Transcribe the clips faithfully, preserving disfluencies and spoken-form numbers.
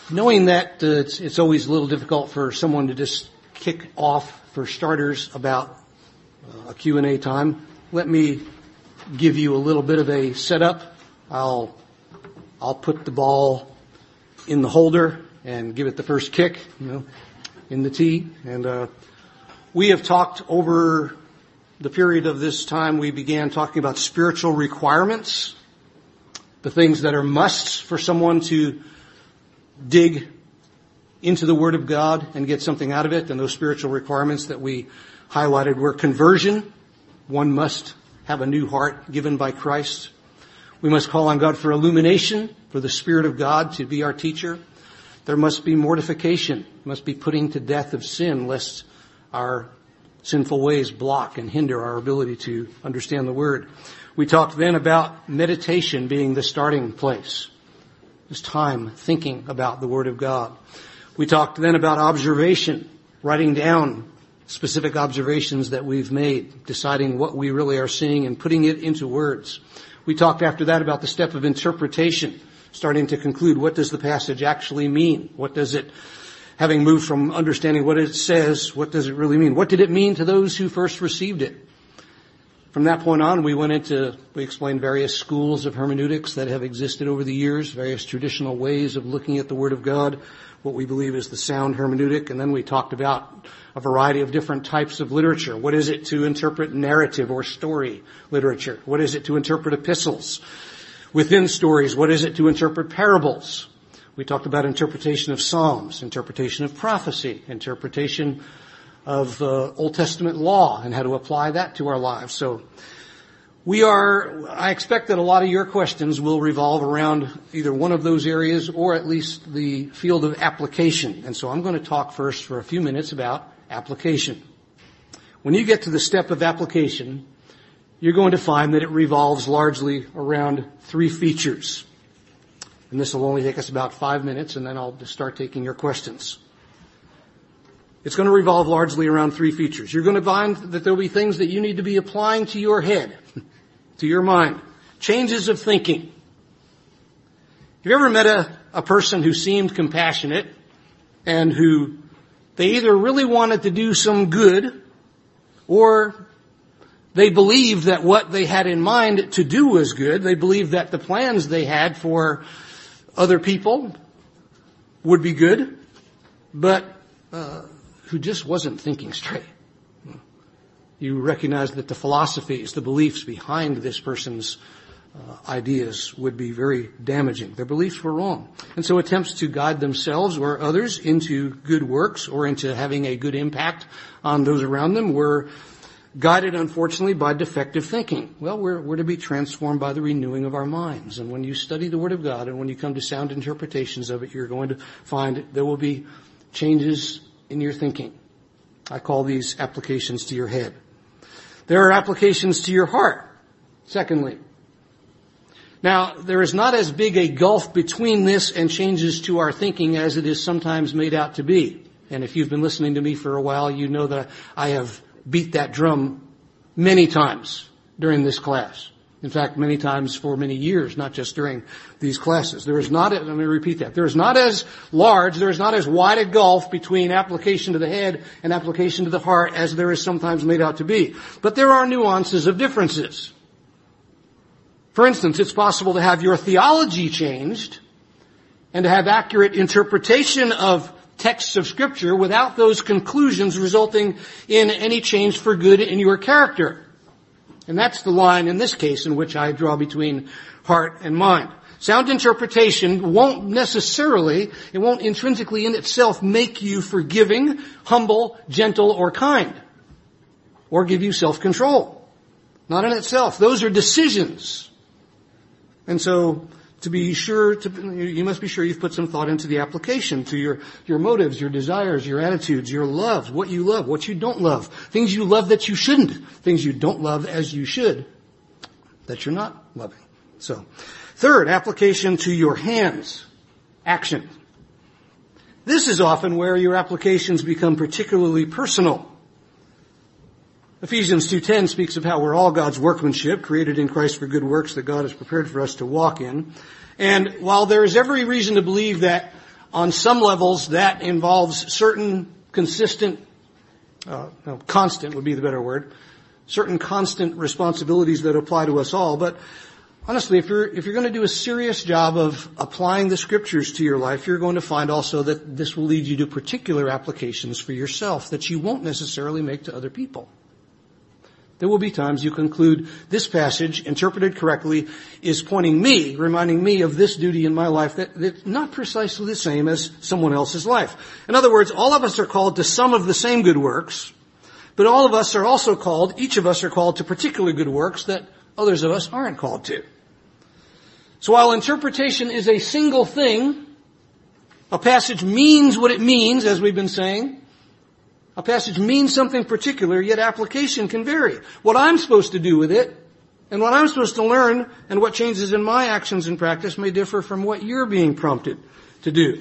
Knowing that uh, it's, it's always a little difficult for someone to just kick off, for starters, about uh, a Q and A time, let me give you a little bit of a setup. I'll I'll put the ball in the holder and give it the first kick, you know, in the tee. And uh, we have talked over the period of this time. We began talking about spiritual requirements, the things that are musts for someone to dig into the Word of God and get something out of it. And those spiritual requirements that we highlighted were conversion. One must have a new heart given by Christ. We must call on God for illumination, for the Spirit of God to be our teacher. There must be mortification, must be putting to death of sin, lest our sinful ways block and hinder our ability to understand the Word. We talked then about meditation being the starting place. This time thinking about the Word of God. We talked then about observation, writing down specific observations that we've made, deciding what we really are seeing and putting it into words. We talked after that about the step of interpretation, starting to conclude, what does the passage actually mean? What does it, having moved from understanding what it says, what does it really mean? What did it mean to those who first received it? From that point on, we went into, we explained various schools of hermeneutics that have existed over the years, various traditional ways of looking at the Word of God, what we believe is the sound hermeneutic. And then we talked about a variety of different types of literature. What is it to interpret narrative or story literature? What is it to interpret epistles within stories? What is it to interpret parables? We talked about interpretation of Psalms, interpretation of prophecy, interpretation of uh, Old Testament law and how to apply that to our lives. So we are, I expect that a lot of your questions will revolve around either one of those areas or at least the field of application. And so I'm going to talk first for a few minutes about application. When you get to the step of application, you're going to find that it revolves largely around three features. And this will only take us about five minutes, and then I'll just start taking your questions. It's going to revolve largely around three features. You're going to find that there'll be things that you need to be applying to your head, to your mind. Changes of thinking. Have you ever met a, a person who seemed compassionate and who they either really wanted to do some good or they believed that what they had in mind to do was good. They believed that the plans they had for other people would be good, but uh who just wasn't thinking straight. You recognize that the philosophies, the beliefs behind this person's uh, ideas would be very damaging. Their beliefs were wrong. And so attempts to guide themselves or others into good works or into having a good impact on those around them were guided, unfortunately, by defective thinking. Well, we're, we're to be transformed by the renewing of our minds. And when you study the Word of God and when you come to sound interpretations of it, you're going to find there will be changes in your thinking. I call these applications to your head. There are applications to your heart, secondly. Now, there is not as big a gulf between this and changes to our thinking as it is sometimes made out to be. And if you've been listening to me for a while, you know that I have beat that drum many times during this class. In fact, many times for many years, not just during these classes. There is not, let me repeat that, there is not as large, there is not as wide a gulf between application to the head and application to the heart as there is sometimes made out to be. But there are nuances of differences. For instance, it's possible to have your theology changed and to have accurate interpretation of texts of Scripture without those conclusions resulting in any change for good in your character. And that's the line in this case in which I draw between heart and mind. Sound interpretation won't necessarily, it won't intrinsically in itself make you forgiving, humble, gentle, or kind. Or give you self-control. Not in itself. Those are decisions. And so, to be sure, to, you must be sure you've put some thought into the application to your, your motives, your desires, your attitudes, your loves, what you love, what you don't love, things you love that you shouldn't, things you don't love as you should, that you're not loving. So, third, application to your hands, action. This is often where your applications become particularly personal. Ephesians two ten speaks of how we're all God's workmanship, created in Christ for good works that God has prepared for us to walk in. And while there is every reason to believe that on some levels, that involves certain consistent, uh, no, constant would be the better word, certain constant responsibilities that apply to us all. But honestly, if you're, if you're going to do a serious job of applying the Scriptures to your life, you're going to find also that this will lead you to particular applications for yourself that you won't necessarily make to other people. There will be times you conclude this passage, interpreted correctly, is pointing me, reminding me of this duty in my life that, that's not precisely the same as someone else's life. In other words, all of us are called to some of the same good works, but all of us are also called, each of us are called to particular good works that others of us aren't called to. So while interpretation is a single thing, a passage means what it means, as we've been saying. A passage means something particular, yet application can vary. What I'm supposed to do with it, and what I'm supposed to learn, and what changes in my actions and practice may differ from what you're being prompted to do.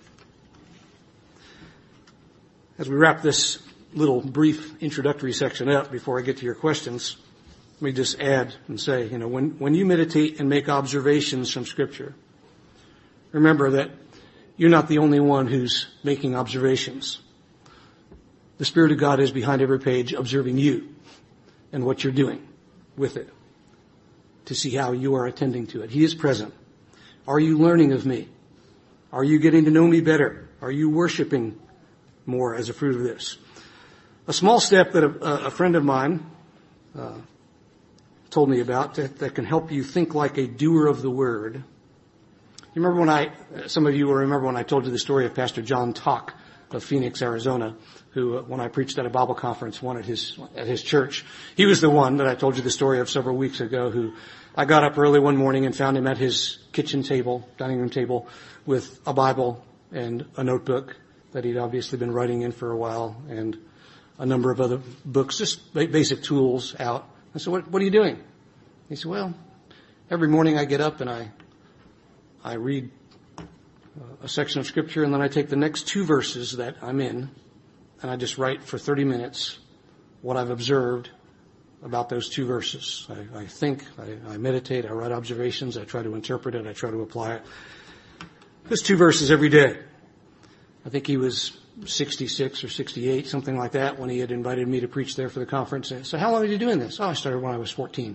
As we wrap this little brief introductory section up before I get to your questions, let me just add and say, you know, when, when you meditate and make observations from Scripture, remember that you're not the only one who's making observations. The Spirit of God is behind every page observing you and what you're doing with it to see how you are attending to it. He is present. Are you learning of me? Are you getting to know me better? Are you worshiping more as a fruit of this? A small step that a, a friend of mine uh, told me about that, that can help you think like a doer of the Word. You remember when I, some of you will remember when I told you the story of Pastor John Talk of Phoenix, Arizona, who, uh, when I preached at a Bible conference, one at his, at his church, he was the one that I told you the story of several weeks ago, who I got up early one morning and found him at his kitchen table, dining room table, with a Bible and a notebook that he'd obviously been writing in for a while, and a number of other books, just basic tools out. I said, what, what are you doing? He said, well, every morning I get up and I, I read a section of Scripture, and then I take the next two verses that I'm in, and I just write for thirty minutes what I've observed about those two verses. I, I think, I, I meditate, I write observations, I try to interpret it, I try to apply it. Just two verses every day. I think he was sixty-six or sixty-eight, something like that, when he had invited me to preach there for the conference. So how long are you doing this? Oh, I started when I was fourteen.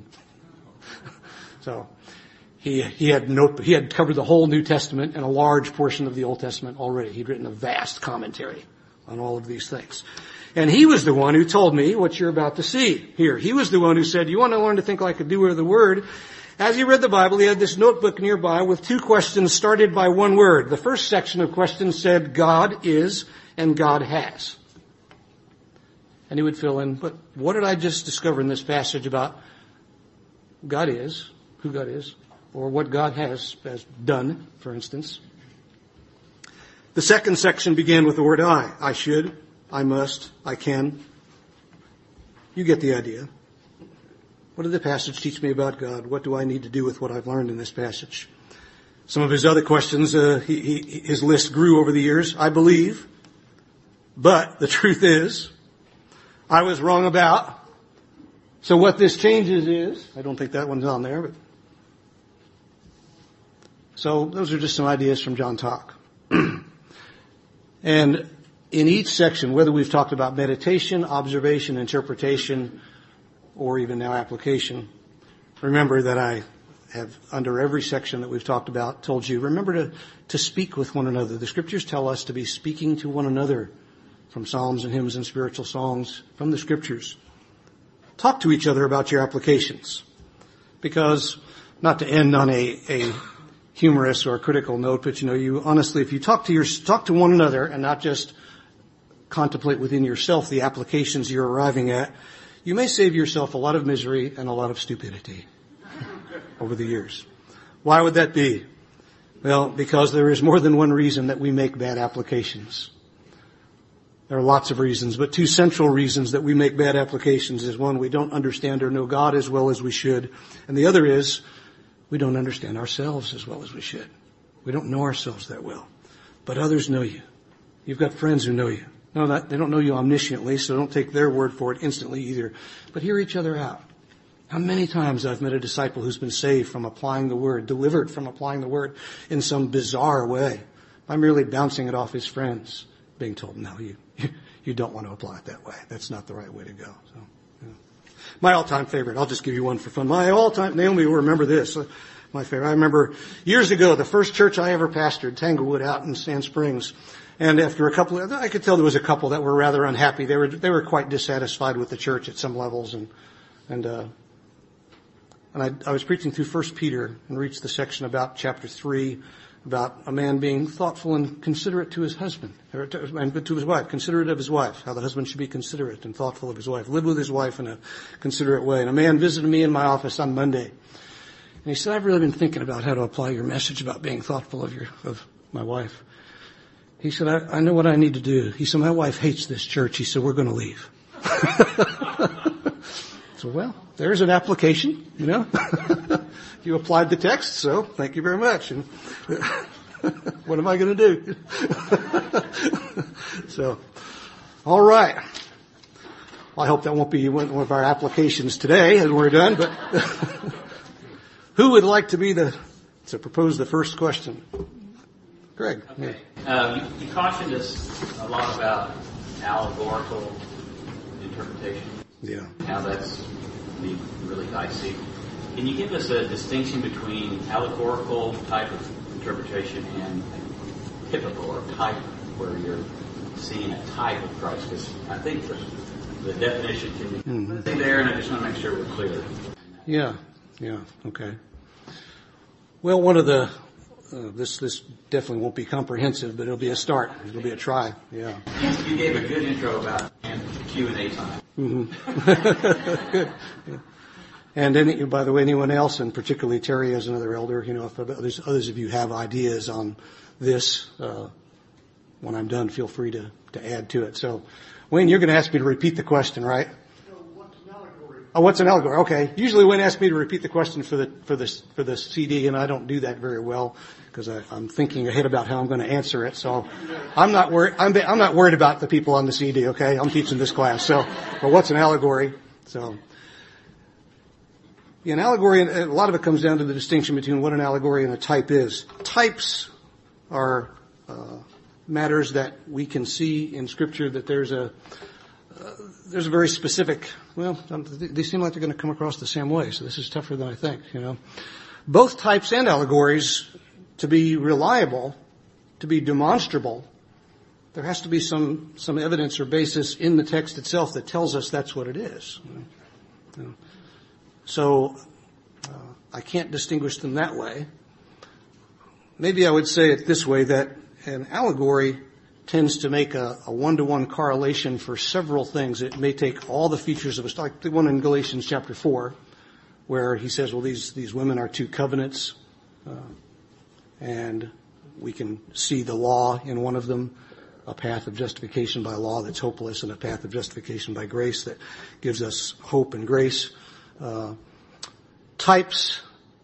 So he he had note, he had covered the whole New Testament and a large portion of the Old Testament already. He'd written a vast commentary on all of these things. And he was the one who told me what you're about to see here. He was the one who said, you want to learn to think like a doer of the Word? As he read the Bible, he had this notebook nearby with two questions started by one word. The first section of questions said, God is and God has. And he would fill in, but what did I just discover in this passage about God is, who God is, or what God has, has done, for instance? The second section began with the word I. I should, I must, I can. You get the idea. What did the passage teach me about God? What do I need to do with what I've learned in this passage? Some of his other questions, uh, he, he, his list grew over the years. I believe, but the truth is, I was wrong about. So what this changes is, I don't think that one's on there, but so those are just some ideas from John Talk. And in each section, whether we've talked about meditation, observation, interpretation, or even now application, remember that I have, under every section that we've talked about, told you, remember to, to speak with one another. The Scriptures tell us to be speaking to one another from psalms and hymns and spiritual songs from the Scriptures. Talk to each other about your applications. Because, not to end on a, a humorous or critical note, but you know, you honestly, if you talk to your, talk to one another and not just contemplate within yourself the applications you're arriving at, you may save yourself a lot of misery and a lot of stupidity over the years. Why would that be? Well, because there is more than one reason that we make bad applications. There are lots of reasons, but two central reasons that we make bad applications is one, we don't understand or know God as well as we should, and the other is we don't understand ourselves as well as we should. We don't know ourselves that well. But others know you. You've got friends who know you. No, that, they don't know you omnisciently, so don't take their word for it instantly either. But hear each other out. How many times I've met a disciple who's been saved from applying the Word, delivered from applying the Word in some bizarre way by merely bouncing it off his friends, being told, no, you, you don't want to apply it that way. That's not the right way to go. So, yeah. My all-time favorite, I'll just give you one for fun. My all-time, Naomi will remember this, uh, my favorite. I remember years ago, the first church I ever pastored, Tanglewood out in Sand Springs. And after a couple of, I could tell there was a couple that were rather unhappy. They were, they were quite dissatisfied with the church at some levels. And, and, uh, and I, I was preaching through First Peter and reached the section about chapter three, about a man being thoughtful and considerate to his husband, or to, and to his wife, considerate of his wife, how the husband should be considerate and thoughtful of his wife, live with his wife in a considerate way. And a man visited me in my office on Monday. And he said, I've really been thinking about how to apply your message about being thoughtful of your, of my wife. He said, I, I know what I need to do. He said, my wife hates this church. He said, we're going to leave. So, well, there's an application, you know. You applied the text, so thank you very much. And what am I going to do? So, all right. Well, I hope that won't be one of our applications today as we're done, but who would like to be the, to propose the first question? Greg. Okay. Yeah. Um, you, you cautioned us a lot about allegorical interpretation. Yeah. How that's be really dicey. Can you give us a distinction between allegorical type of interpretation and typical or type, where you're seeing a type of Christ? Because I think the, the definition can be mm-hmm. there, and I just want to make sure we're clear. Yeah. Yeah. Okay. Well, one of the Uh, this this definitely won't be comprehensive, but it'll be a start. It'll be a try. Yeah. You gave a good intro about Q and A time. Mm-hmm. Good. Yeah. And any, by the way, anyone else, and particularly Terry as another elder, you know, if others, others of you have ideas on this, uh, when I'm done, feel free to, to add to it. So, Wayne, you're going to ask me to repeat the question, right? Oh, what's an allegory? Okay. Usually Wayne asks me to repeat the question for the, for this, for the C D, and I don't do that very well because I'm thinking ahead about how I'm going to answer it. So I'm not worried, I'm, I'm not worried about the people on the C D, okay? I'm teaching this class. So, but what's an allegory? So, yeah, an allegory, a lot of it comes down to the distinction between what an allegory and a type is. Types are, uh, matters that we can see in Scripture that there's a, Uh, there's a very specific, well, they seem like they're going to come across the same way, so this is tougher than I think, you know. Both types and allegories, to be reliable, to be demonstrable, there has to be some, some evidence or basis in the text itself that tells us that's what it is. You know. So, uh, I can't distinguish them that way. Maybe I would say it this way, that an allegory tends to make a, a one-to-one correlation for several things. It may take all the features of a, like the one in Galatians chapter four, where he says, well, these, these women are two covenants, uh, and we can see the law in one of them, a path of justification by law that's hopeless, and a path of justification by grace that gives us hope and grace. Uh, types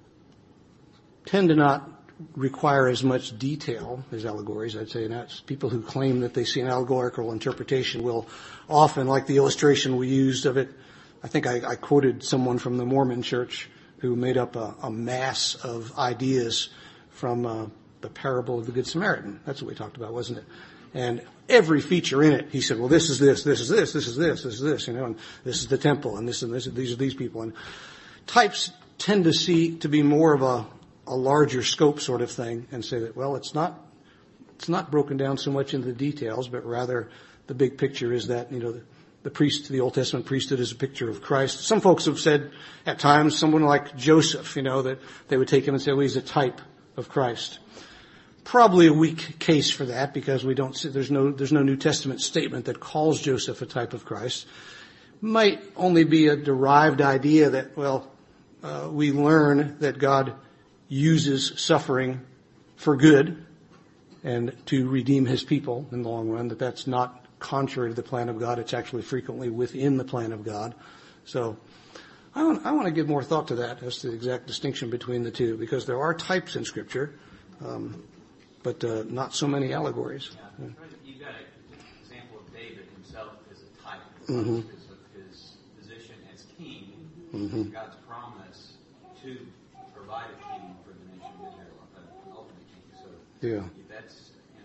tend to not require as much detail as allegories, I'd say. And that's people who claim that they see an allegorical interpretation will often, like the illustration we used of it, I think I, I quoted someone from the Mormon church who made up a, a mass of ideas from uh, the parable of the Good Samaritan. That's what we talked about, wasn't it? And every feature in it, he said, well, this is this, this is this, this is this, this is this, you know, and this is the temple, and this and this, these are these people. And types tend to see to be more of a a larger scope sort of thing, and say that, well, it's not, it's not broken down so much into the details, but rather the big picture is that, you know, the, the priest, the Old Testament priesthood is a picture of Christ. Some folks have said at times, someone like Joseph, you know, that they would take him and say, well, he's a type of Christ. Probably a weak case for that, because we don't see, there's no, there's no New Testament statement that calls Joseph a type of Christ. Might only be a derived idea that, well, uh, we learn that God uses suffering for good and to redeem his people in the long run, that that's not contrary to the plan of God. It's actually frequently within the plan of God. So I want, I want to give more thought to that as to the exact distinction between the two, because there are types in Scripture, um, but uh, not so many allegories. Yeah. You've got an example of David himself as a type of mm-hmm. because of his position as king, mm-hmm. God's promise to provide a king for the nation of Israel, an ultimate king. So yeah. that's, you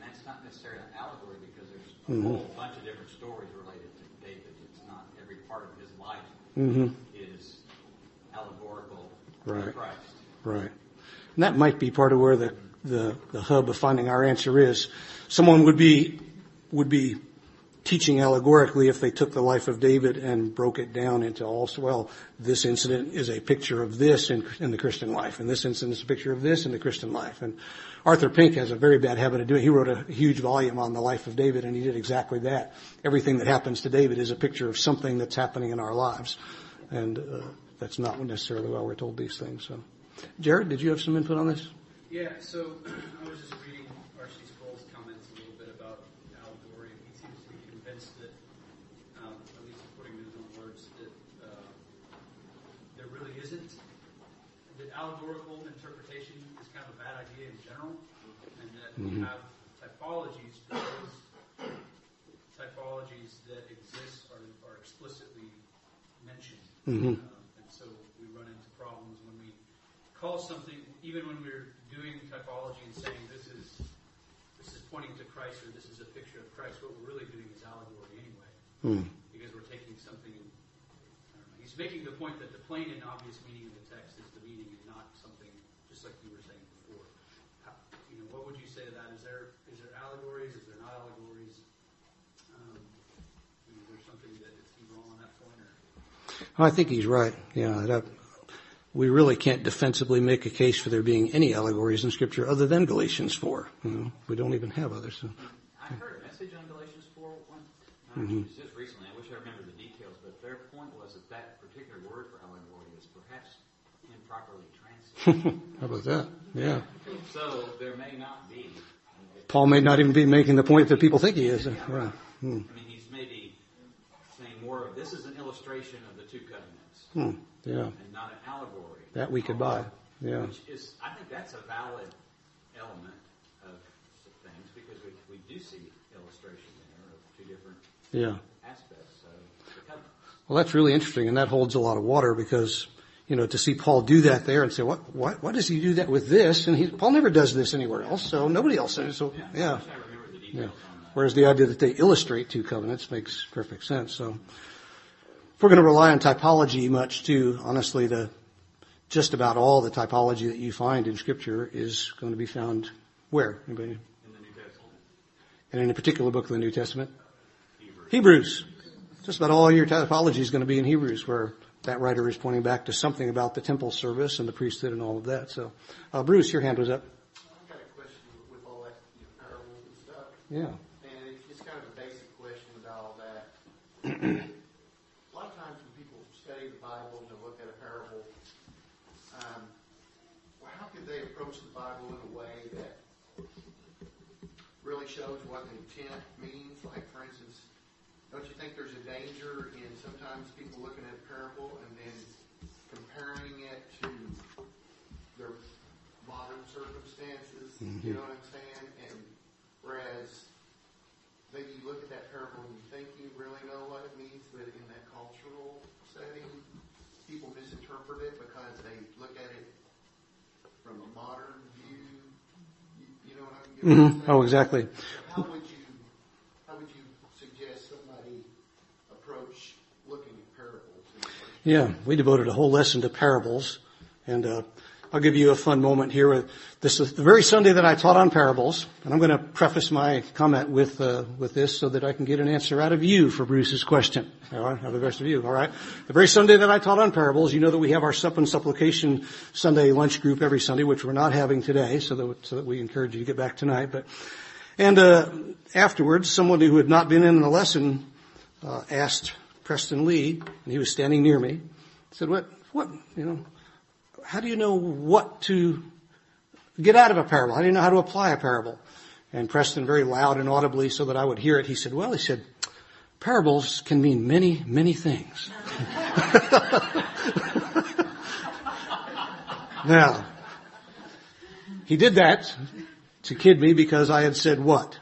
necessarily an allegory because there's a mm-hmm. whole bunch of different stories related to David. It's not every part of his life mm-hmm. is allegorical right. to Christ. Right. And that might be part of where the, the, the hub of finding our answer is. Someone would be, would be teaching allegorically if they took the life of David and broke it down into also, well, this incident is a picture of this in, in the Christian life, and this incident is a picture of this in the Christian life. And Arthur Pink has a very bad habit of doing it. He wrote a huge volume on the life of David, and he did exactly that. Everything that happens to David is a picture of something that's happening in our lives. And uh, that's not necessarily why we're told these things. So, Jared, did you have some input on this? Yeah, so I was just reading R C Sproul's comments a little bit about allegory, and he seems to be convinced that, um, at least putting in his own words, that uh, there really isn't, that allegorical interpretation is kind of a bad idea in general, and that mm-hmm. we have typologies, but those typologies that exist are, are explicitly mentioned. Mm-hmm. Um, and so we run into problems when we call something, even when we're doing typology and saying this is this is pointing to Christ or this is a picture of Christ, what we're really doing is allegory anyway, mm. because we're taking something. And, I don't know, he's making the point that the plain and obvious meaning of the text is the meaning and not something just like you were saying before. How, you know, what would you say to that? Is there is there allegories? Is there not allegories? Um, is there something that is he wrong on that point? Or? I think he's right. Yeah. That, we really can't defensively make a case for there being any allegories in Scripture other than Galatians four. You know, we don't even have others. So. I heard a message on Galatians four once, mm-hmm. just recently. I wish I remember the details, but their point was that that particular word for allegory is perhaps improperly translated. How about that? Yeah. So there may not be. Paul may not even be making the point that people think he is. Yeah, right. Hmm. I mean, he's maybe saying more of this is an illustration of the two covenants. Hmm. Yeah. And not an allegory. That we could buy. Yeah. Which is, I think that's a valid element of things because we we do see illustration there of two different yeah. aspects of the covenants. Well, that's really interesting, and that holds a lot of water because, you know, to see Paul do that there and say, what, what, why does he do that with this? And he, Paul never does this anywhere else, so nobody else does. So, yeah. yeah. I wish I remember the details yeah. on that. Whereas the idea that they illustrate two covenants makes perfect sense. So, if we're going to rely on typology much too, honestly, the just about all the typology that you find in Scripture is going to be found where? Anybody? In the New Testament. And in a particular book of the New Testament? Hebrews. Hebrews. Just about all your typology is going to be in Hebrews, where that writer is pointing back to something about the temple service and the priesthood and all of that. So, uh, Bruce, your hand was up. I've got a question with all that, you know, parables and stuff. Yeah. And it's just kind of a basic question about all that. A lot of times when people study the Bible and they look at a parable, um, well, how could they approach the Bible in a way that really shows what the intent means? Like, for instance, don't you think there's a danger in sometimes people looking at a parable and then comparing it to their modern circumstances? Mm-hmm. You know what I'm saying? And whereas maybe you look at that parable and you think you really know what it means, but in that cultural setting, people misinterpret it because they look at it from a modern view. You, you know what I'm you know mm-hmm. Oh, exactly. So how would you how would you suggest somebody approach looking at parables? Yeah, we devoted a whole lesson to parables, and uh, I'll give you a fun moment here. With this is the very Sunday that I taught on parables, and I'm going to preface my comment with uh, with this so that I can get an answer out of you for Bruce's question. All right, out of the rest of you. All right. The very Sunday that I taught on parables, you know that we have our Sup and Supplication Sunday lunch group every Sunday, which we're not having today, so that so that we encourage you to get back tonight. But and uh, afterwards, someone who had not been in the lesson uh, asked Preston Lee, and he was standing near me, said, "What? What? You know." How do you know what to get out of a parable? How do you know how to apply a parable? And Preston, very loud and audibly so that I would hear it, he said, well, he said, parables can mean many, many things. Now, he did that to kid me because I had said what?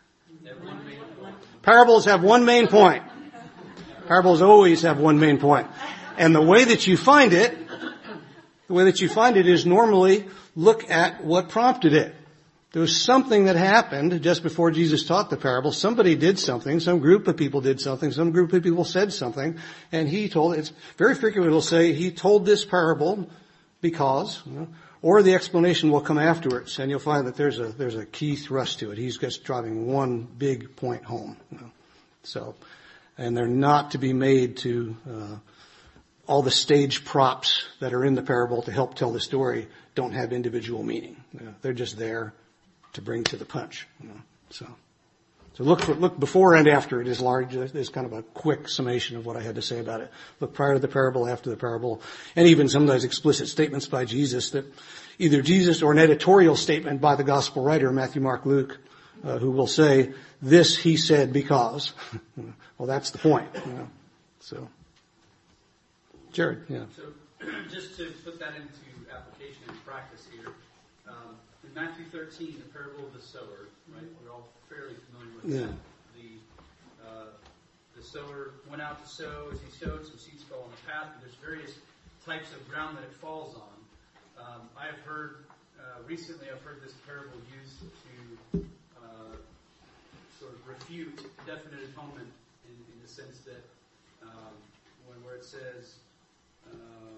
Parables have one main point. Parables always have one main point. And the way that you find it The way that you find it is normally look at what prompted it. There was something that happened just before Jesus taught the parable. Somebody did something. Some group of people did something. Some group of people said something. And he told, it's very frequently it'll say, he told this parable because, you know, or the explanation will come afterwards. And you'll find that there's a, there's a key thrust to it. He's just driving one big point home. You know. So, and they're not to be made to, uh, all the stage props that are in the parable to help tell the story don't have individual meaning. You know, they're just there to bring to the punch. You know. So, so look for, look before and after it is large. There's kind of a quick summation of what I had to say about it. Look prior to the parable, after the parable, and even sometimes explicit statements by Jesus that either Jesus or an editorial statement by the gospel writer, Matthew, Mark, Luke, uh, who will say, this he said because. Well, that's the point. You know. So, Jared, yeah. So, just to put that into application and practice here, um, in Matthew thirteen, the parable of the sower, right? We're all fairly familiar with Yeah. that. The uh, the sower went out to sow. As he sowed, some seeds fell on the path. And there's various types of ground that it falls on. Um, I have heard uh, recently. I've heard this parable used to uh, sort of refute definite atonement in, in the sense that um, when where it says. Um,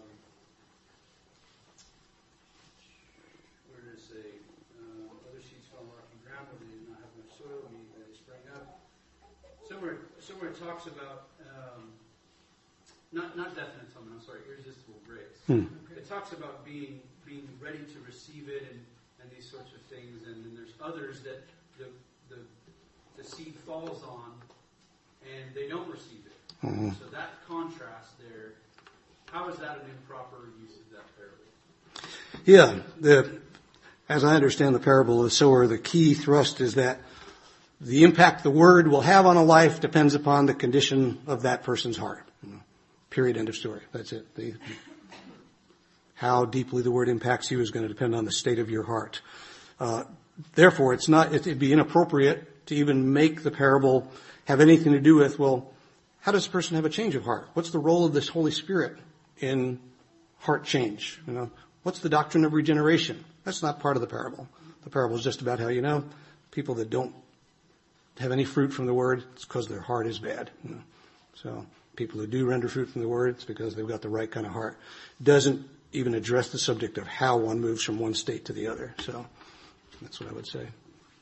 where does it say, um, other seeds fell on rocky ground where they did not have much soil, meaning that they sprang up. Somewhere, somewhere it talks about, um, not not definite atonement, I'm sorry, irresistible grace. Hmm. It talks about being being ready to receive it and, and these sorts of things, and then there's others that the the, the seed falls on and they don't receive it. Mm-hmm. So that contrast there. How is that an improper use of that parable? Yeah, the, as I understand the parable of the sower, the key thrust is that the impact the word will have on a life depends upon the condition of that person's heart. You know, period, end of story. That's it. The, how deeply the word impacts you is going to depend on the state of your heart. Uh, therefore, it's not, it'd be inappropriate to even make the parable have anything to do with, well, how does a person have a change of heart? What's the role of this Holy Spirit in heart change? You know, what's the doctrine of regeneration? That's not part of the parable. The parable is just about how, you know, people that don't have any fruit from the word, it's because their heart is bad. You know? So people who do render fruit from the word, it's because they've got the right kind of heart. Doesn't even address the subject of how one moves from one state to the other. So that's what I would say.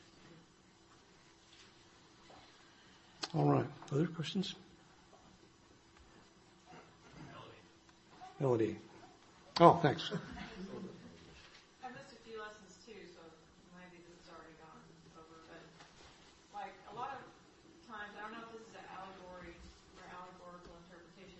All right. Other questions? Melody. Oh, thanks. I missed a few lessons too, so maybe this has already gone over, but like a lot of times, I don't know if this is an allegory or allegorical interpretation,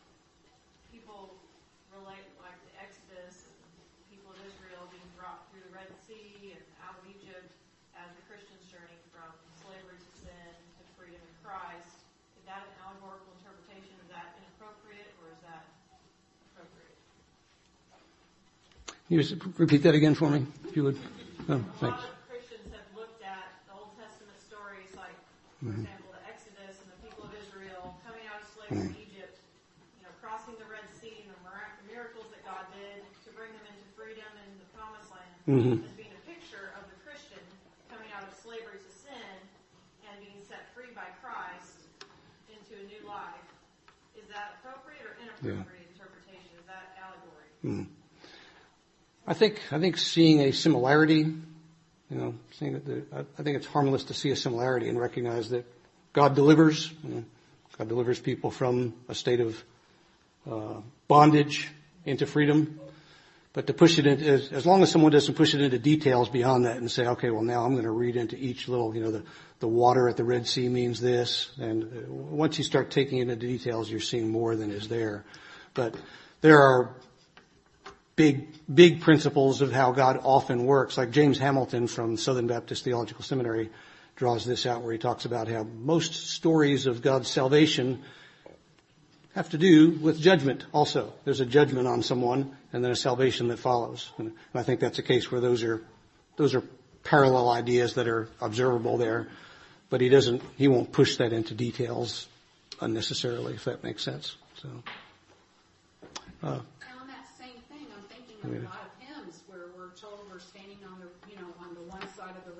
people relate like the Exodus and people of Israel being brought through the Red Sea and out of Egypt as the Christians journey from slavery to sin to freedom in Christ. Is that an allegorical interpretation? Is that inappropriate or is that appropriate? Can you just repeat that again for me, if you would? Oh, a thanks. lot of Christians have looked at the Old Testament stories, like, for mm-hmm. example, the Exodus and the people of Israel coming out of slavery mm-hmm. in Egypt, you know, crossing the Red Sea and the mirac- miracles that God did to bring them into freedom and the Promised Land, mm-hmm. as being a picture of the Christian coming out of slavery to sin and being set free by Christ into a new life. Is that appropriate or inappropriate yeah. interpretation? Is that allegory? Mm. I think I think seeing a similarity, you know, seeing that the, I think it's harmless to see a similarity and recognize that God delivers. You know, God delivers people from a state of uh, bondage into freedom. But to push it into, as, as long as someone doesn't push it into details beyond that and say, okay, well now I'm going to read into each little, you know, the the water at the Red Sea means this, and uh, once you start taking it into details, you're seeing more than is there. But there are big, big principles of how God often works. Like James Hamilton from Southern Baptist Theological Seminary draws this out, where he talks about how most stories of God's salvation have to do with judgment also. There's a judgment on someone and then a salvation that follows. And I think that's a case where those are, those are parallel ideas that are observable there. But he doesn't, he won't push that into details unnecessarily, if that makes sense. So, uh, on that same thing, I'm thinking of a lot of hymns where we're told we're standing on the, you know, on the one side of the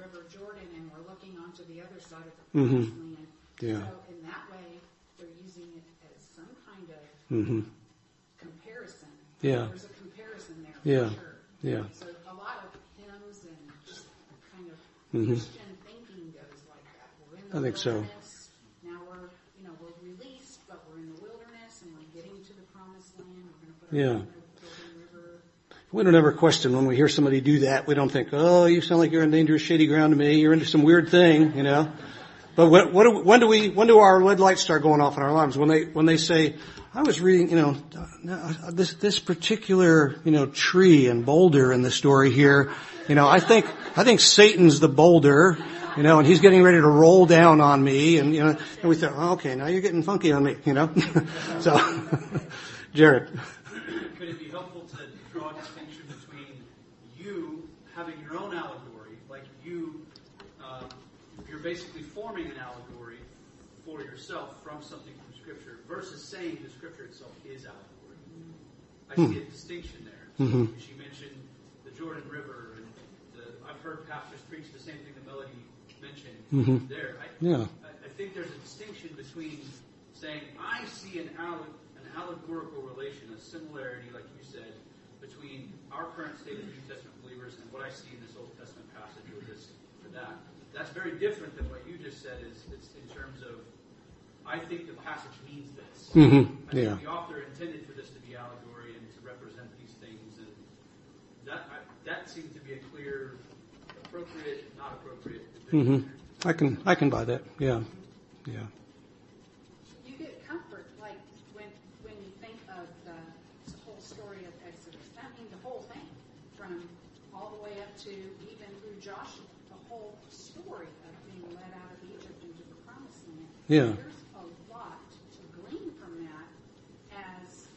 onto the other side of the Mhm. promised land. Yeah. So in that way, they're using it as some kind of Mm-hmm. comparison. Yeah. There's a comparison there Yeah. for sure. Yeah. So a lot of hymns and just kind of Mhm. Christian thinking goes like that. We're in the I think so. wilderness. Now we're, you know, we're released, but we're in the wilderness and we're getting to the promised land. We're going to put our Yeah. foot in the Jordan River. We don't ever question when we hear somebody do that. We don't think, oh, you sound like you're in dangerous, shady ground to me. You're into some weird thing, you know. But what, what do, when do we, when do our red lights start going off in our lives? When they, when they say, I was reading, you know, this, this particular, you know, tree and boulder in the story here, you know, I think, I think Satan's the boulder, you know, and he's getting ready to roll down on me. And, you know, and we thought, oh, okay, now you're getting funky on me, you know. So, Jared. Could it be helpful to draw a distinction between you having your own allegory, like you, um, you're basically forming an allegory for yourself from something from Scripture, versus saying the Scripture itself is allegory? I see a distinction there. Mm-hmm. She mentioned the Jordan River, and the, I've heard pastors preach the same thing that Melody mentioned Mm-hmm. there. I, Yeah. I, I think there's a distinction between saying, I see an, alle- an allegorical relation, a similarity, like you said, between our current state of New Testament believers and what I see in this Old Testament passage, or this or that. That's very different than what you just said, is it's in terms of, I think the passage means this. Mm-hmm. I think Yeah. the author intended for this to be allegory and to represent these things, and that I, that seems to be a clear, appropriate, not appropriate division. Mm-hmm. I can, I can buy that. Yeah. Yeah. You get comfort, like when when you think of the, the whole story of Exodus. That means the whole thing, from all the way up to even through Joshua, the whole story of being led out of Egypt into the Promised Land. Yeah. There's a lot to glean from that as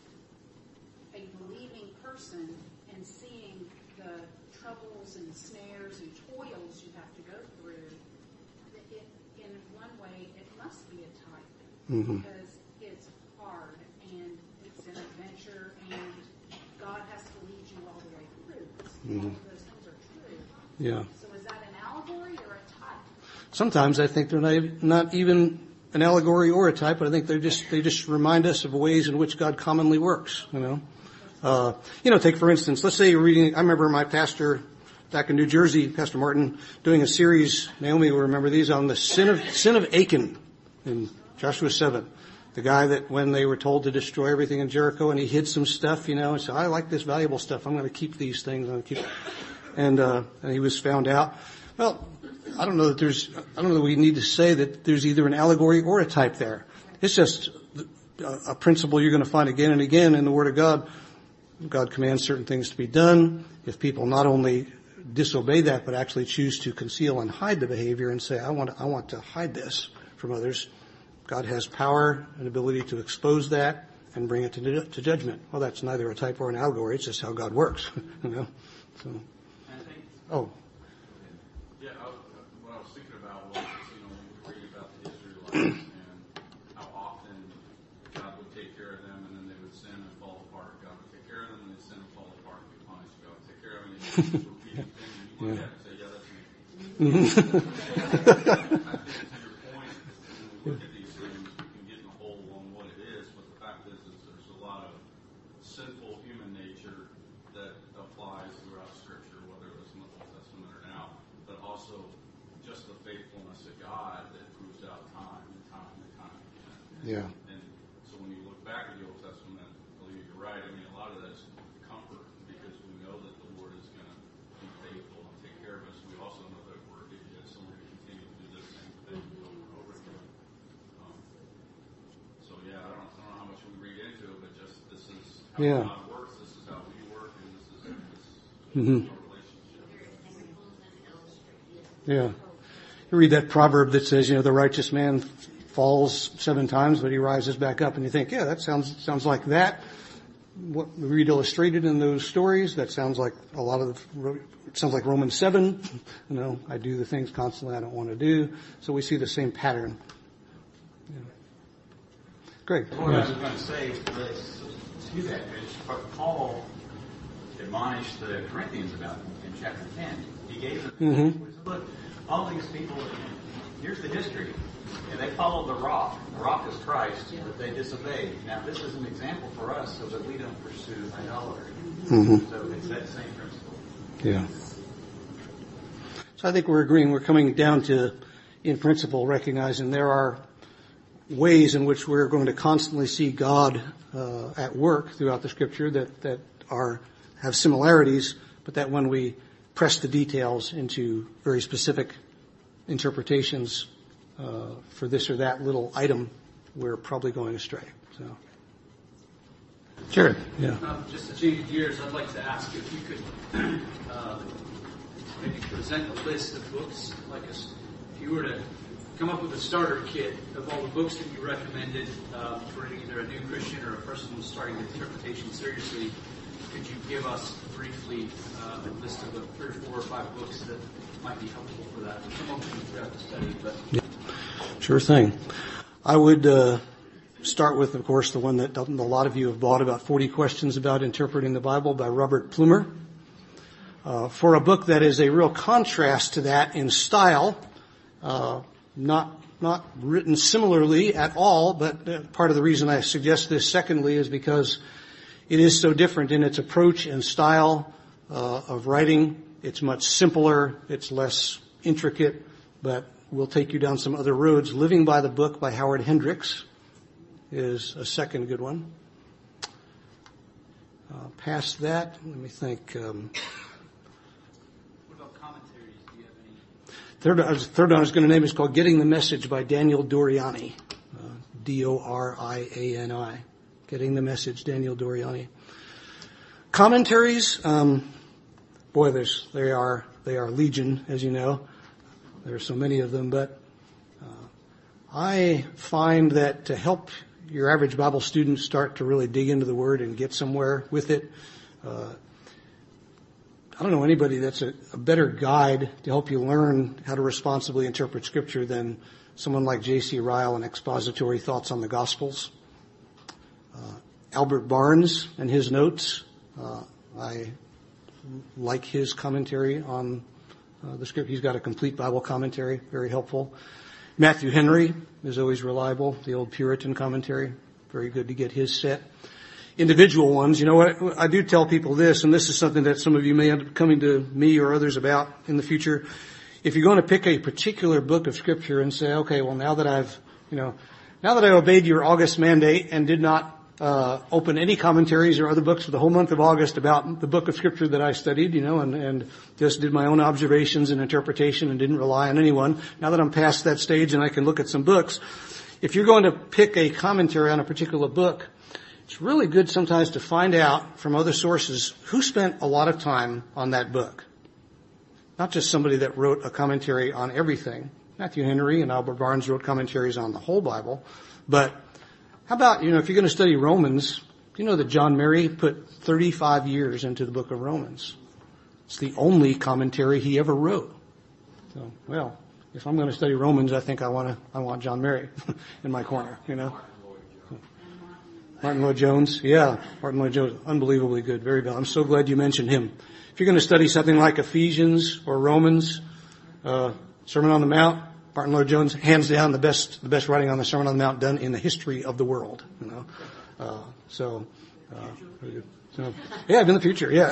a believing person and seeing the troubles and snares and toils you have to go through. It, in one way, it must be a type, Mm-hmm. because it's hard and it's an adventure, and God has to lead you all the way through. Mm-hmm. All of those things are true. Yeah. So is that an allegory or a type? Sometimes I think they're not even, not even an allegory or a type, but I think they're just, they just remind us of ways in which God commonly works, you know. Uh, you know, take for instance, let's say you're reading, I remember my pastor back in New Jersey, Pastor Martin, doing a series, Naomi will remember these, on the sin of, sin of Achan in Joshua seven. The guy that when they were told to destroy everything in Jericho, and he hid some stuff, you know, and said, I like this valuable stuff, I'm going to keep these things, I'm going to keep, and, uh, and he was found out. Well, I don't know that there's, I don't know that we need to say that there's either an allegory or a type there. It's just a, a principle you're going to find again and again in the Word of God. God commands certain things to be done. If people not only disobey that, but actually choose to conceal and hide the behavior and say, I want to, I want to hide this from others, God has power and ability to expose that and bring it to, to judgment. Well, that's neither a type or an allegory. It's just how God works. You know. So. I think. Oh. Yeah, I, what I was thinking about was, you know, when we read about the Israelites and how often God would take care of them, and then they would sin and fall apart. God would take care of them, and they'd sin and fall apart and be punished. God would take care of them, and they'd do this repeating thing. And you look Yeah. at it and say, yeah, that's me. I think to your point, when we look at these things, we can get in a hole on what it is, but the fact is, is there's a lot of sinful human nature that applies throughout Scripture, whether it was in the Old Testament or now, but also just the faithfulness of God that proves out time and time and time again. Yeah. And so when you look back at the Old Testament, I believe you're right. I mean, a lot of that's comfort, because we know that the Lord is going to be faithful and take care of us. We also know that we're idiots, and we're going to continue to do the same thing over and over again. Um, so yeah, I don't, I don't know how much we read into it, but just this is how Yeah. God works. This is how we work, and this is this Mm-hmm. is our relationship. Yeah. You read that proverb that says, you know, the righteous man falls seven times, but he rises back up. And you think, yeah, that sounds, sounds like that. What we read illustrated in those stories, that sounds like a lot of, the, it sounds like Romans seven. You know, I do the things constantly I don't want to do. So we see the same pattern. Yeah. Greg. What I was going to say was to that is what Paul admonished the Corinthians about in chapter ten. He gave them, Mm-hmm. he said, look, all these people here's the history. And they followed the rock. The rock is Christ, but they disobeyed. Now, this is an example for us so that we don't pursue idolatry. Mm-hmm. So it's that same principle. Yeah. So I think we're agreeing. We're coming down to, in principle, recognizing there are ways in which we're going to constantly see God uh, at work throughout the Scripture that that are have similarities, but that when we press the details into very specific interpretations uh, for this or that little item, we're probably going astray. So, Jared, yeah. Um, just to change gears, I'd like to ask if you could uh, maybe present a list of books, like a, if you were to come up with a starter kit of all the books that you recommended uh, for either a new Christian or a person who's starting the interpretation seriously. Could you give us briefly uh, a list of the three or four or five books that might be helpful for that? Some of them throughout the study, but yeah. Sure thing. I would uh, start with, of course, the one that a lot of you have bought, about forty Questions About Interpreting the Bible by Robert Plumer. Uh, for a book that is a real contrast to that in style, uh, not not written similarly at all, but uh, part of the reason I suggest this secondly is because it is so different in its approach and style uh, of writing. It's much simpler, it's less intricate, but we'll take you down some other roads. Living by the Book by Howard Hendricks is a second good one. Uh, past that, let me think. Um, what about commentaries? Do you have any? Third, uh, third one I was going to name is called Getting the Message by Daniel Doriani, uh, D O R I A N I. Getting the Message, Daniel Doriani. Commentaries, um, boy, there's, they are, they are legion, as you know. There are so many of them, but, uh, I find that to help your average Bible student start to really dig into the Word and get somewhere with it, uh, I don't know anybody that's a, a better guide to help you learn how to responsibly interpret Scripture than someone like J C Ryle and Expository Thoughts on the Gospels. Uh, Albert Barnes and his notes. Uh, I like his commentary on uh, the script. He's got a complete Bible commentary, very helpful. Matthew Henry is always reliable, the old Puritan commentary. Very good to get his set. Individual ones, you know what, I do tell people this, and this is something that some of you may end up coming to me or others about in the future. If you're going to pick a particular book of Scripture and say, okay, well now that I've, you know, now that I obeyed your August mandate and did not uh open any commentaries or other books for the whole month of August about the book of Scripture that I studied, you know, and, and just did my own observations and interpretation and didn't rely on anyone. Now that I'm past that stage and I can look at some books, if you're going to pick a commentary on a particular book, it's really good sometimes to find out from other sources who spent a lot of time on that book. Not just somebody that wrote a commentary on everything. Matthew Henry and Albert Barnes wrote commentaries on the whole Bible, but how about, you know, if you're going to study Romans, you know that John Mary put thirty-five years into the book of Romans. It's the only commentary he ever wrote. So, well, if I'm going to study Romans, I think I want to, I want John Mary in my corner, you know. Martin Lloyd-Jones, yeah, Martin Lloyd-Jones, unbelievably good, very good. I'm so glad you mentioned him. If you're going to study something like Ephesians or Romans, uh, Sermon on the Mount, Martin Lloyd-Jones, hands down, the best, the best writing on the Sermon on the Mount done in the history of the world. You know, uh, so, uh, so, yeah, in the future, yeah.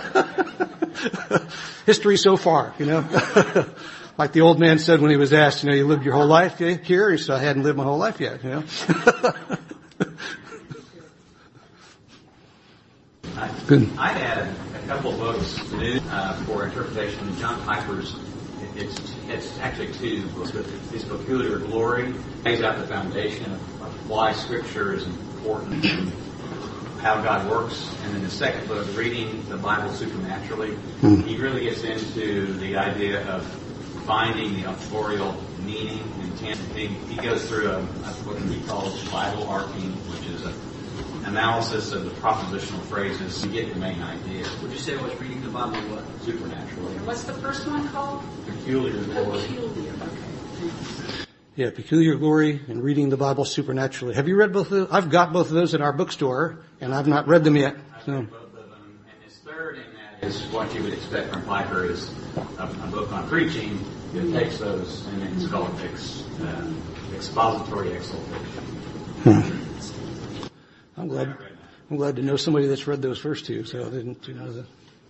History so far, you know. Like the old man said when he was asked, you know, you lived your whole life here. He said, I hadn't lived my whole life yet, you know. Good. I'd add a couple of books new uh, for interpretation. John Piper's, it's it's actually two books, but his Peculiar Glory lays out the foundation of, of why Scripture is important and how God works. And then the second book, Reading the Bible Supernaturally, mm. he really gets into the idea of finding the authorial meaning, intent. He, he goes through a, a what he calls Bible arcing, which is a analysis of the propositional phrases to get the main idea. Would you say I was reading the Bible what? Supernaturally. What's the first one called? Peculiar Glory. Peculiar, okay. Yeah, Peculiar Glory and Reading the Bible Supernaturally. Have you read both of those? I've got both of those at our bookstore, and I've not read them yet. I've So. read both of them. And his third in that is what you would expect from Piper is a, a book on preaching, it takes those and it's called ex, uh, expository exaltation. Hmm. I'm glad. I'm glad to know somebody that's read those first two. So I didn't, you know, the,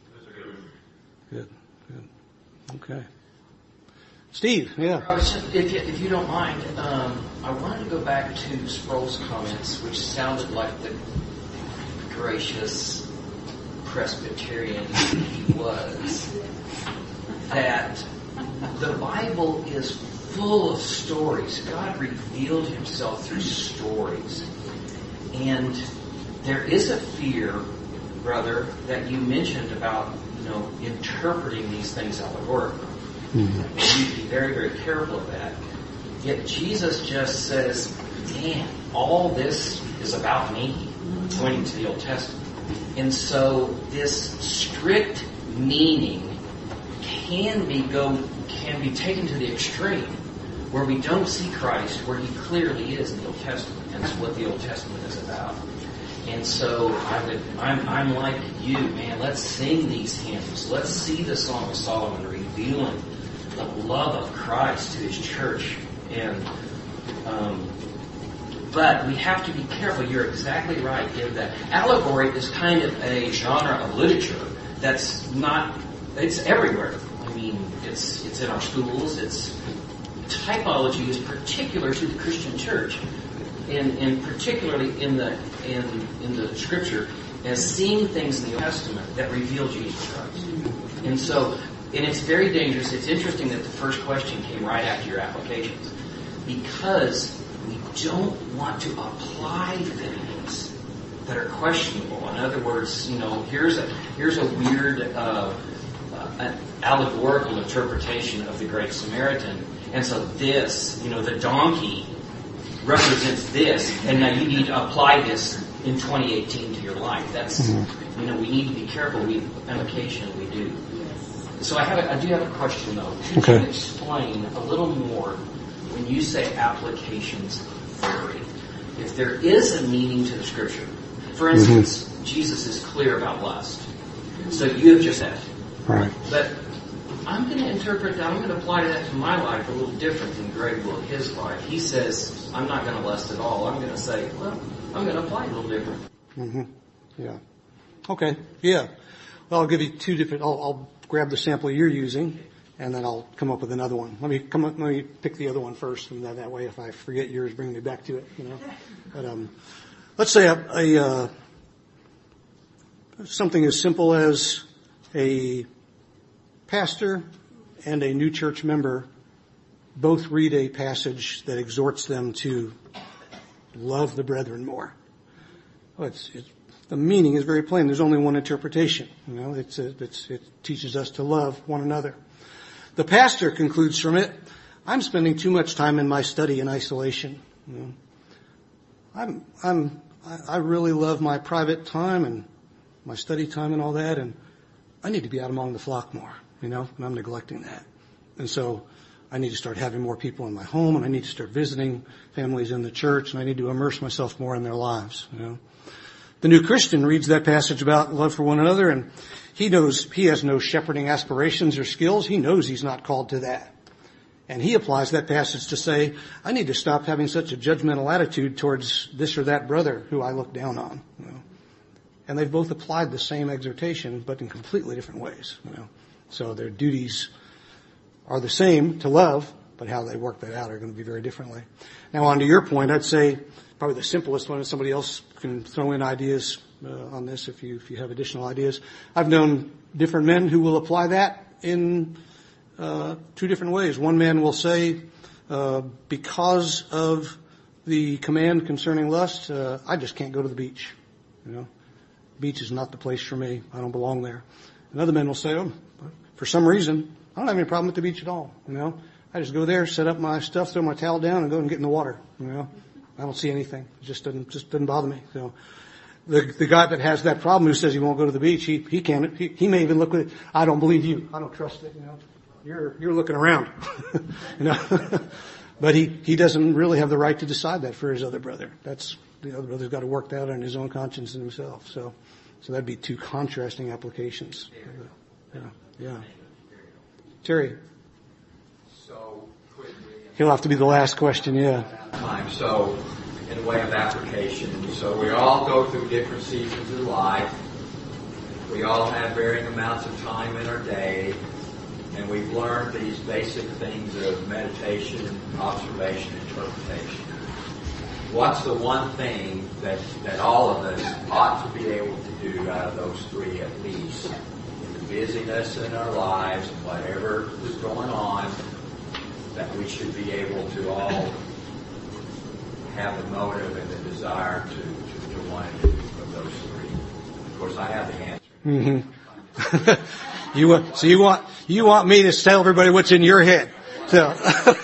good, good, okay. Steve, yeah. I was just, if you, if you don't mind, um, I wanted to go back to Sproul's comments, which sounded like the gracious Presbyterian he was, that the Bible is full of stories. God revealed himself through stories. And there is a fear, brother, that you mentioned about, you know, interpreting these things allegorically. Mm-hmm. And you need to be very, very careful of that. Yet Jesus just says, damn, all this is about me, pointing to the Old Testament. And so this strict meaning can be go can be taken to the extreme, where we don't see Christ where he clearly is in the Old Testament. And that's what the Old Testament is about. And so I would, I'm, I'm like you, man. Let's sing these hymns. Let's see the Song of Solomon revealing the love of Christ to his church. And um, but we have to be careful. You're exactly right in that allegory is kind of a genre of literature that's not. It's everywhere. I mean, it's it's in our schools. It's typology is particular to the Christian church. And, and particularly in the in in the Scripture, as seeing things in the Old Testament that reveal Jesus Christ. And so, and it's very dangerous. It's interesting that the first question came right after your applications, because we don't want to apply things that are questionable. In other words, you know, here's a here's a weird uh, uh, an allegorical interpretation of the Great Samaritan, and so this, you know, the donkey represents this, and now you need to apply this in twenty eighteen to your life. That's, mm-hmm. you know, we need to be careful. We application we do. So I have, a, I do have a question though. Could okay. you explain a little more when you say applications theory? If there is a meaning to the Scripture, for instance, mm-hmm. Jesus is clear about lust. So you have just said, right? But I'm going to interpret that, I'm going to apply that to my life a little different than Greg will his life. He says, I'm not going to lust at all. I'm going to say, well, I'm going to apply it a little different. Mm-hmm. Yeah. Okay. Yeah. Well, I'll give you two different, I'll, I'll grab the sample you're using, and then I'll come up with another one. Let me come up, let me pick the other one first, and that, that way if I forget yours, bring me back to it, you know. But, um, let's say a, a uh, something as simple as a pastor and a new church member both read a passage that exhorts them to love the brethren more. Well, it's, it's, the meaning is very plain. There's only one interpretation. You know, it's, a, it's, it teaches us to love one another. The pastor concludes from it, I'm spending too much time in my study in isolation. You know, I'm, I'm, I, I really love my private time and my study time and all that, and I need to be out among the flock more. You know, and I'm neglecting that. And so I need to start having more people in my home, and I need to start visiting families in the church, and I need to immerse myself more in their lives, you know. The new Christian reads that passage about love for one another, and he knows he has no shepherding aspirations or skills. He knows he's not called to that. And he applies that passage to say, I need to stop having such a judgmental attitude towards this or that brother who I look down on, you know. And they've both applied the same exhortation, but in completely different ways, you know. So their duties are the same to love, but how they work that out are going to be very differently. Now, on to your point, I'd say probably the simplest one, and somebody else can throw in ideas uh, on this if you if you have additional ideas. I've known different men who will apply that in uh, two different ways. One man will say, uh, because of the command concerning lust, uh, I just can't go to the beach. You know, beach is not the place for me. I don't belong there. Another man will say, oh, for some reason, I don't have any problem with the beach at all. You know, I just go there, set up my stuff, throw my towel down, and go and get in the water. You know, I don't see anything. It just doesn't just doesn't bother me. So, the the guy that has that problem who says he won't go to the beach, he he can't. He, he may even look at it. I don't believe you. I don't trust it. You know, you're you're looking around. you know, but he he doesn't really have the right to decide that for his other brother. That's the other brother's got to work that out in his own conscience and himself. So, so that'd be two contrasting applications. Yeah, yeah. Terry. so quickly. He'll have to be the last question, yeah. Time. So, in a way of application, so we all go through different seasons of life. We all have varying amounts of time in our day, and we've learned these basic things of meditation, observation, interpretation. What's the one thing that, that all of us ought to be able to do out of those three at least? In the busyness in our lives, whatever is going on, that we should be able to all have the motive and the desire to, to, to want to do of those three. Of course, I have the answer. Mm-hmm. you want, so you want you want me to tell everybody what's in your head? So. One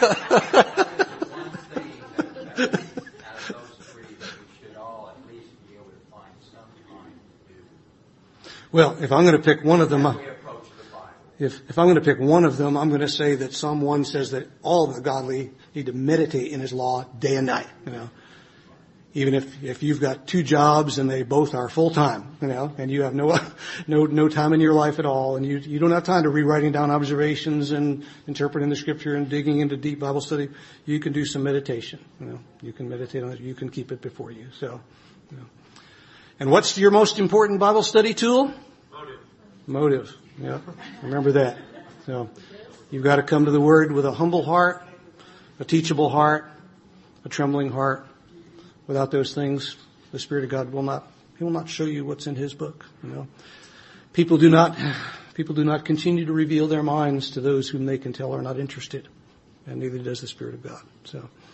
thing that, that out of those three that we should all at least be able to find some time to do. Well, if I'm going to pick one of them, As we approach the Bible. if if I'm going to pick one of them, I'm going to say that Psalm one says that all the godly need to meditate in His law day and night. You know. Even if, if you've got two jobs and they both are full time, you know, and you have no, no, no time in your life at all, and you, you don't have time to rewriting down observations and interpreting the scripture and digging into deep Bible study, you can do some meditation, you know, you can meditate on it, you can keep it before you, so, you know. And what's your most important Bible study tool? Motive. Motive, yeah, remember that. So, you've got to come to the Word with a humble heart, a teachable heart, a trembling heart. Without those things, the Spirit of God will not, He will not show you what's in His book, you know. People do not, people do not continue to reveal their minds to those whom they can tell are not interested. And neither does the Spirit of God. So,